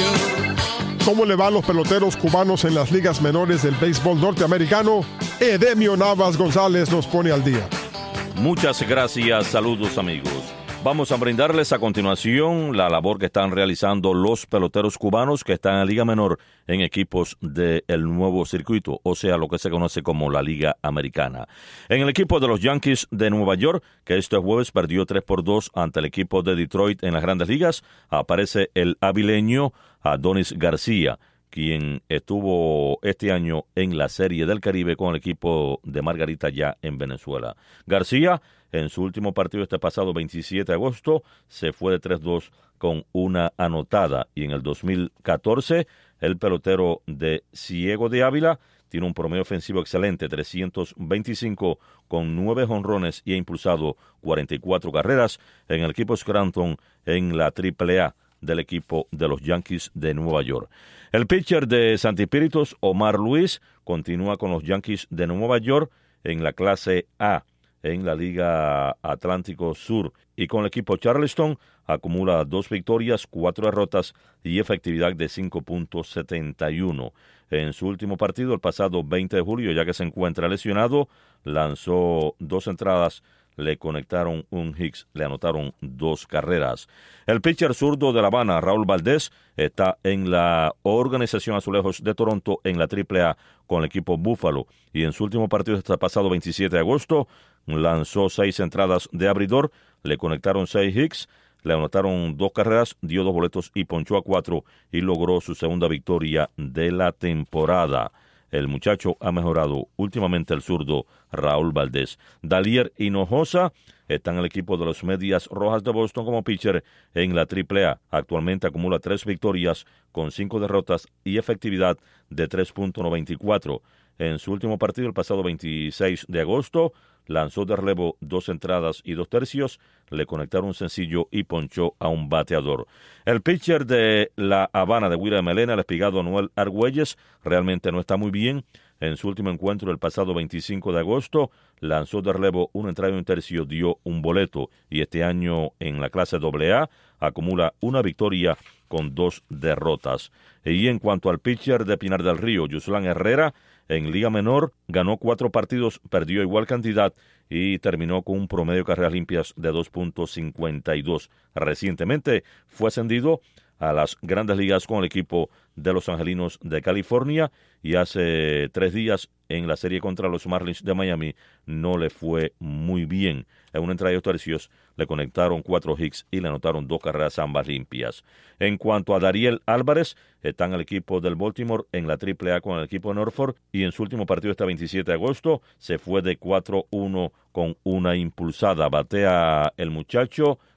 field. ¿Cómo le va a los peloteros cubanos en las ligas menores del béisbol norteamericano? Edemio Navas González nos pone al día. Muchas gracias, saludos amigos. Vamos a brindarles a continuación la labor que están realizando los peloteros cubanos que están en la Liga Menor en equipos del nuevo circuito, o sea, lo que se conoce como la Liga Americana. En el equipo de los Yankees de Nueva York, que este jueves perdió tres por dos ante el equipo de Detroit en las Grandes Ligas, aparece el avileño Adonis García, quien estuvo este año en la Serie del Caribe con el equipo de Margarita ya en Venezuela. García, en su último partido este pasado veintisiete de agosto, se fue de tres dos con una anotada. Y en el dos mil catorce, el pelotero de Ciego de Ávila tiene un promedio ofensivo excelente, trescientos veinticinco con nueve jonrones y ha impulsado cuarenta y cuatro carreras en el equipo Scranton en la triple A del equipo de los Yankees de Nueva York. El pitcher de Santi Espíritus, Omar Luis, continúa con los Yankees de Nueva York en la clase A en la Liga Atlántico Sur y con el equipo Charleston acumula dos victorias, cuatro derrotas y efectividad de cinco punto setenta y uno. En su último partido, el pasado veinte de julio, ya que se encuentra lesionado, lanzó dos entradas, le conectaron un hits, le anotaron dos carreras. El pitcher zurdo de La Habana, Raúl Valdés, está en la organización Azulejos de Toronto en la triple A con el equipo Buffalo y en su último partido este pasado veintisiete de agosto lanzó seis entradas de abridor, le conectaron seis hits, le anotaron dos carreras, dio dos boletos y ponchó a cuatro y logró su segunda victoria de la temporada. El muchacho ha mejorado últimamente, el zurdo Raúl Valdés. Dalier Hinojosa está en el equipo de los Medias Rojas de Boston como pitcher en la triple A. Actualmente acumula tres victorias con cinco derrotas y efectividad de tres punto noventa y cuatro. En su último partido, el pasado veintiséis de agosto, lanzó de relevo dos entradas y dos tercios, le conectaron un sencillo y ponchó a un bateador. El pitcher de La Habana de William Melena, el espigado Noel Argüelles, realmente no está muy bien. En su último encuentro, el pasado veinticinco de agosto, lanzó de relevo una entrada y un tercio, dio un boleto. Y este año en la clase doble A acumula una victoria con dos derrotas. Y en cuanto al pitcher de Pinar del Río, Yuslán Herrera, en Liga Menor ganó cuatro partidos, perdió igual cantidad y terminó con un promedio de carreras limpias de dos punto cincuenta y dos. Recientemente fue ascendido a las Grandes Ligas con el equipo de los Angelinos de California y hace tres días en la serie contra los Marlins de Miami no le fue muy bien. En una entrada de dos tercios le conectaron cuatro hits y le anotaron dos carreras ambas limpias. En cuanto a Dariel Álvarez, está en el equipo del Baltimore en la triple A con el equipo de Norfolk y en su último partido este veintisiete de agosto se fue de cuatro uno con una impulsada. Batea el muchacho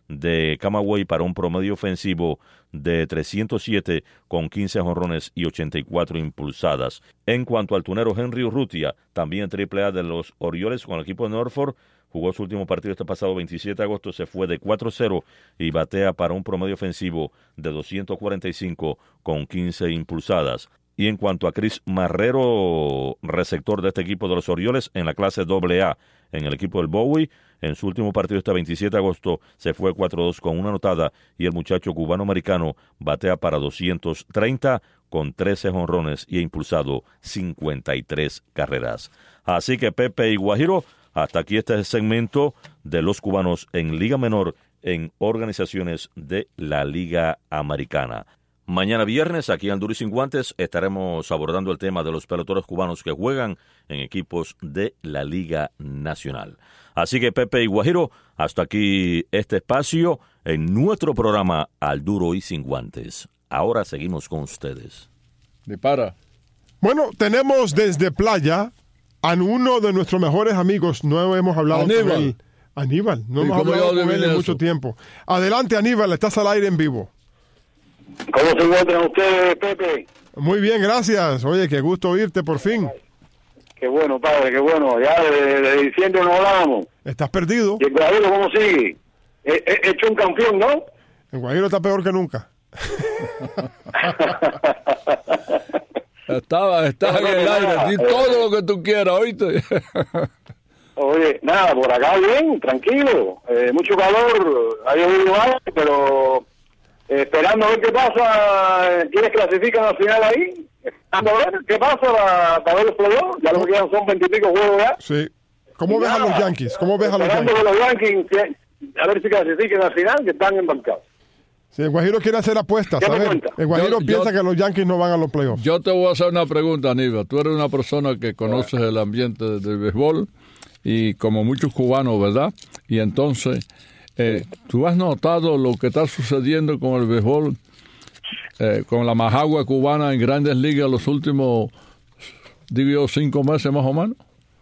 de Camagüey para un promedio ofensivo de trescientos siete con quince jonrones y ochenta y cuatro impulsadas. En cuanto al tunero Henry Urrutia, también triple A de los Orioles con el equipo de Norfolk, jugó su último partido este pasado veintisiete de agosto, se fue de cuatro cero y batea para un promedio ofensivo de doscientos cuarenta y cinco con quince impulsadas. Y en cuanto a Chris Marrero, receptor de este equipo de los Orioles en la clase doble A en el equipo del Bowie, en su último partido este veintisiete de agosto se fue cuatro dos con una anotada y el muchacho cubano-americano batea para doscientos treinta con trece jonrones y ha impulsado cincuenta y tres carreras. Así que Pepe y Guajiro, hasta aquí este segmento de los cubanos en Liga Menor en organizaciones de la Liga Americana. Mañana viernes, aquí en Duro y Sin Guantes, estaremos abordando el tema de los peloteros cubanos que juegan en equipos de la Liga Nacional. Así que Pepe y Guajiro, hasta aquí este espacio en nuestro programa Al Duro y Sin Guantes. Ahora seguimos con ustedes. Dispara. Bueno, tenemos desde Playa a uno de nuestros mejores amigos. No hemos hablado Aníbal. con él. Aníbal, no ¿Y hemos cómo hablado yo con él en adiviné mucho eso? tiempo. Adelante, Aníbal, estás al aire en vivo. ¿Cómo se encuentran ustedes, Pepe? Muy bien, gracias. Oye, qué gusto oírte por fin. Qué bueno, padre, qué bueno. Ya de, de diciembre no hablábamos. Estás perdido. ¿Y el Guajiro cómo sigue? He, he hecho un campeón, ¿no? El Guajiro está peor que nunca. Estaba, estás en el aire, di todo lo que tú quieras, ¿oíste? Oye, nada, por acá bien, tranquilo. Eh, mucho calor, ha llovido algo, pero eh, esperando a ver qué pasa. ¿Quiénes clasifican al final ahí? Esperando a ver qué pasa para, para ver los playoffs. Ya lo que quedan son veintipico juegos ya. Sí. ¿Cómo ves a los Yankees? ¿Cómo ves a los Esperando Yankees? que los Yankees, que- a ver si clasifican al final, que están embarcados. Sí, el Guajiro quiere hacer apuestas. ¿Qué me A ver, cuenta? el Guajiro Yo- piensa yo- que los Yankees no van a los playoffs. Yo te voy a hacer una pregunta, Aníbal. Tú eres una persona que conoces el ambiente del béisbol y como muchos cubanos, ¿verdad? Y entonces, eh, ¿tú has notado lo que está sucediendo con el béisbol, eh, con la majagua cubana en Grandes Ligas los últimos, digo yo, cinco meses más o menos?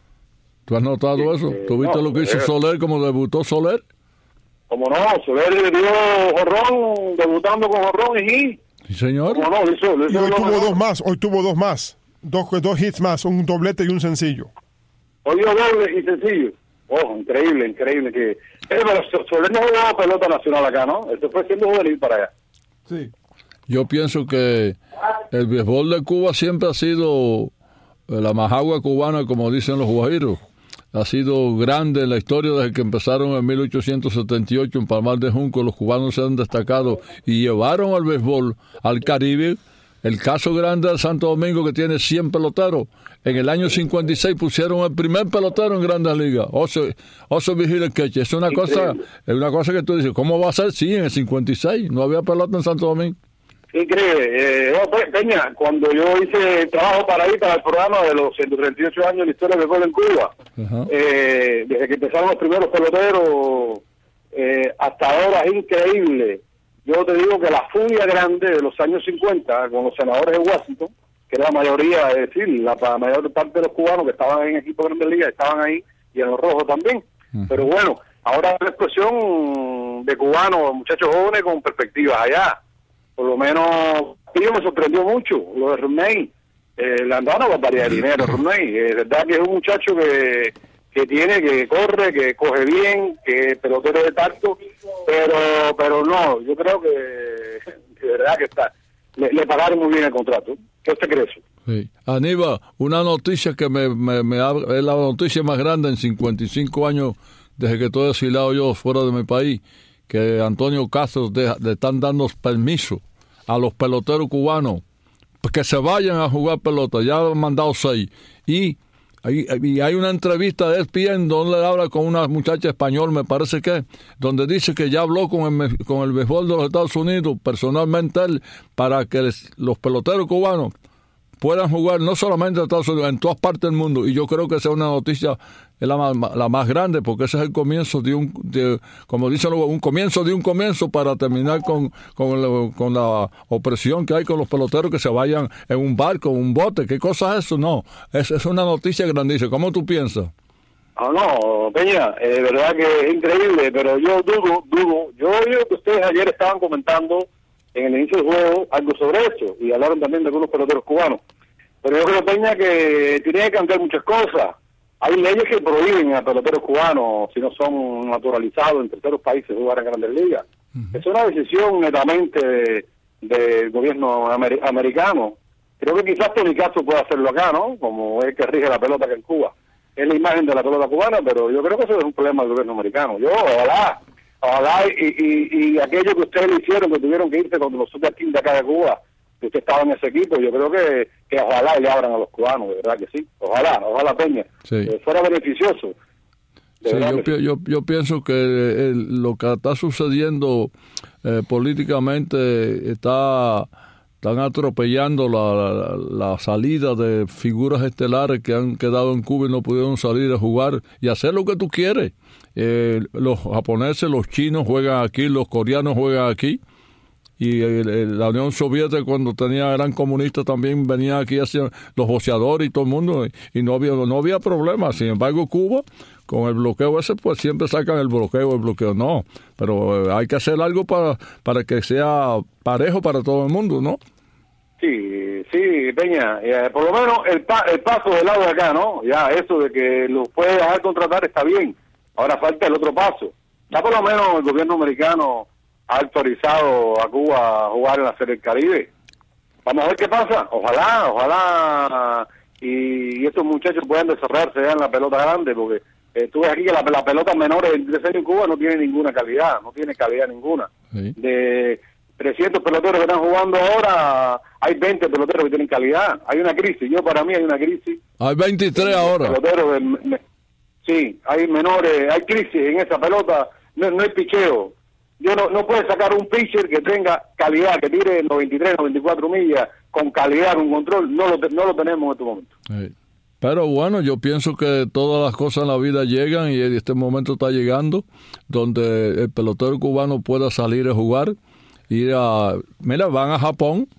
¿Tú has notado eso? eh, ¿Tú viste no, lo que hizo eh. Soler, como debutó Soler? Como no, Soler dio jorrón, debutando con jorrón y hit. Sí, señor. Como no, lo hizo, lo Y hizo hoy lo tuvo mejor. dos más. Hoy tuvo dos más. Dos, dos hits más. Un doblete y un sencillo. Hoy dio doble y sencillo. Oh, increíble, increíble. que eh, Pero So- Soler no jugaba pelota nacional acá, ¿no? Esto fue siendo juvenil para allá. Sí. Yo pienso que el béisbol de Cuba siempre ha sido eh, la majagua cubana, como dicen los guajiros. Ha sido grande en la historia desde que empezaron en mil ochocientos setenta y ocho en Palmar de Junco. Los cubanos se han destacado y llevaron al béisbol al Caribe. El caso grande de Santo Domingo, que tiene cien peloteros. En el año cincuenta y seis pusieron el primer pelotero en Grandes Ligas, Oso, Oso Vigil Queche. Es una cosa, es una cosa que tú dices, ¿cómo va a ser? Sí, en el cincuenta y seis no había pelota en Santo Domingo. Increíble. Eh, no, Pe- Peña, cuando yo hice trabajo para ahí, para el programa de los ciento treinta y ocho años de la historia del béisbol en Cuba, Ajá. eh, desde que empezaron los primeros peloteros eh, hasta ahora es increíble. Yo te digo que la furia grande de los años cincuenta con los senadores de Washington, que era la mayoría, es decir, la pa- mayor parte de los cubanos que estaban en equipos de Grandes Ligas estaban ahí, y en los rojos también. Ujú. Pero bueno, ahora hay una expresión de cubanos, muchachos jóvenes con perspectivas allá. Por lo menos, yo me sorprendió mucho lo de Romney. Eh, le han dado una barbaridad de dinero a Romney. Es verdad que es un muchacho que, que tiene, que corre, que coge bien, que es pelotero de tacto, pero pero no, yo creo que de verdad que está le, le pagaron muy bien el contrato. ¿Qué usted cree eso? Sí. Aníbal, una noticia que me, me, me ha- es la noticia más grande en cincuenta y cinco años desde que estoy exilado yo fuera de mi país, que Antonio Castro de- le están dando permiso a los peloteros cubanos que se vayan a jugar pelota. Ya han mandado seis. Y hay, y hay una entrevista de E S P N donde habla con una muchacha española, me parece que, donde dice que ya habló con el, me- con el béisbol de los Estados Unidos, personalmente él, para que les- los peloteros cubanos puedan jugar no solamente en Estados Unidos, en todas partes del mundo. Y yo creo que esa es una noticia, es la más, la más grande, porque ese es el comienzo de un, de, como dicen luego, un comienzo de un comienzo para terminar con, con, el- con la opresión que hay con los peloteros que se vayan en un barco, un bote. ¿Qué cosa es eso? No, es, es una noticia grandísima. ¿Cómo tú piensas? Ah, no, Peña, es eh, verdad que es increíble, pero yo dudo, dudo. Yo oigo que ustedes ayer estaban comentando en el inicio del juego algo sobre eso, y hablaron también de algunos peloteros cubanos. Pero yo creo, Peña, que tiene que cambiar muchas cosas. Hay leyes que prohíben a peloteros cubanos, si no son naturalizados en terceros países, jugar en Grandes Ligas. Uh-huh. Es una decisión netamente de, del gobierno amer, americano. Creo que quizás Tony Castro pueda hacerlo acá, ¿no? Como es que rige la pelota que en Cuba. Es la imagen de la pelota cubana, pero yo creo que eso es un problema del gobierno americano. Yo, ojalá, ojalá, y, y, y aquello que ustedes le hicieron, que tuvieron que irse cuando los Super Kings de acá de Cuba, que usted estaba en ese equipo, yo creo que, que ojalá le abran a los cubanos, de verdad que sí. Ojalá, ojalá, Peña, sí. que fuera beneficioso. Sí, yo, pi yo, yo pienso que el, lo que está sucediendo eh, políticamente está... Están atropellando la, la, la salida de figuras estelares que han quedado en Cuba y no pudieron salir a jugar y hacer lo que tú quieres. Eh, los japoneses, los chinos juegan aquí, los coreanos juegan aquí. Y el, el, la Unión Soviética, cuando tenía eran comunistas, también venía aquí hacia los boxeadores y todo el mundo, y, y no había no había problema. Sin embargo, Cuba, con el bloqueo ese, pues siempre sacan el bloqueo, el bloqueo no. Pero eh, hay que hacer algo para, para que sea parejo para todo el mundo, ¿no? Sí, sí, Peña, eh, por lo menos el, pa el paso del lado de acá, ¿no? Ya eso de que los puede dejar contratar está bien. Ahora falta el otro paso. Ya por lo menos el gobierno americano ha autorizado a Cuba a jugar en la Serie del Caribe. Vamos a ver qué pasa. Ojalá, ojalá y, y estos muchachos puedan desarrollarse ya en la pelota grande, porque eh, tú ves aquí que la, la pelota menor de veintitrés años en Cuba no tiene ninguna calidad, no tiene calidad ninguna. Sí. De trescientos peloteros que están jugando ahora, hay veinte peloteros que tienen calidad. Hay una crisis. Yo, para mí, hay una crisis. Hay veintitrés ahora. Peloteros de, me, sí, hay menores, hay crisis en esa pelota. No, no hay picheo. Yo no, no puedo sacar un pitcher que tenga calidad, que tire noventa y tres, noventa y cuatro millas, con calidad, con control. No lo, no lo tenemos en este momento. Sí. Pero bueno, yo pienso que todas las cosas en la vida llegan y este momento está llegando donde el pelotero cubano pueda salir a jugar. Ir a, mira, van a Japón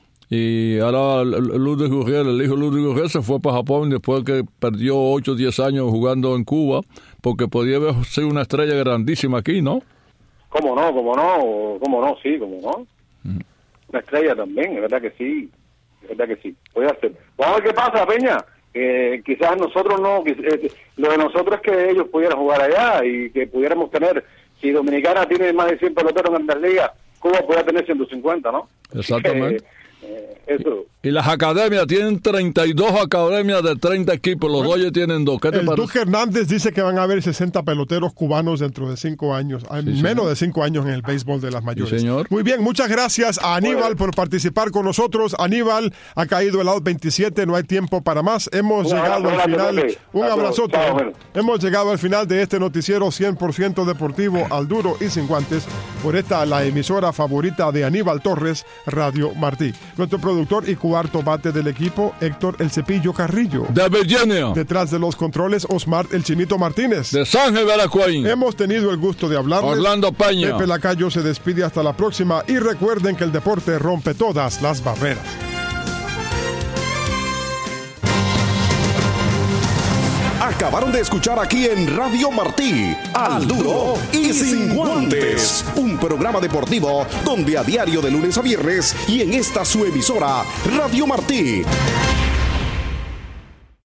y ahora Lourdes Gurriel, el hijo de Lourdes Gurriel se fue para Japón después que perdió ocho o diez años jugando en Cuba, porque podía ser una estrella grandísima aquí, ¿no? ¿Cómo no? ¿Cómo no? ¿Cómo no? Sí, ¿cómo no? Mm. Una estrella también, es verdad que sí, es verdad que sí, puede ser. Vamos a ver qué pasa, Peña. Eh, quizás nosotros no, eh, lo de nosotros es que ellos pudieran jugar allá y que pudiéramos tener, si Dominicana tiene más de cien peloteros en Grandes Ligas, Cuba puede tener ciento cincuenta, ¿no? Exactamente. Eh, eh, eso. Y las academias tienen treinta y dos academias de treinta equipos, los Dodgers tienen dos. ¿Qué te el parece? Duque Hernández dice que van a haber sesenta peloteros cubanos dentro de cinco años, sí, menos señor. de cinco años en el béisbol de las mayores. Sí, señor. Muy bien, muchas gracias a Aníbal bueno. por participar con nosotros. Aníbal, ha caído el out veintisiete, no hay tiempo para más. Hemos un llegado al final. Vale. Un abrazote. Chao, bueno. Hemos llegado al final de este noticiero cien por ciento deportivo al duro y sin guantes por esta la emisora favorita de Aníbal Torres, Radio Martí. Nuestro productor y cuarto bate del equipo, Héctor El Cepillo Carrillo. De Virginia. Detrás de los controles, Osmar El Chinito Martínez. De San Veracruz. Hemos tenido el gusto de hablarles. Orlando Peña. Pepe Lacayo se despide hasta la próxima y recuerden que el deporte rompe todas las barreras. Acabaron de escuchar aquí en Radio Martí, Al Duro y Sin Guantes, un programa deportivo donde a diario de lunes a viernes y en esta su emisora, Radio Martí,